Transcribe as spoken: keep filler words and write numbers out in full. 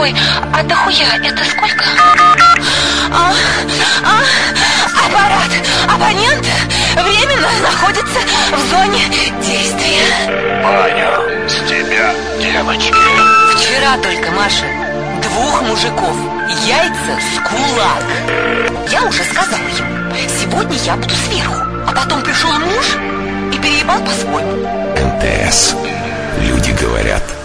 Ой, а дохуя это сколько? А, а, аппарат, абонент временно находится в зоне действия. Маня, с тебя девочки. Вчера только, Маша, двух мужиков, яйца с кулак. Я уже сказала ему, сегодня я буду сверху. А потом пришел муж и переебал по-своему. МТС. Люди говорят.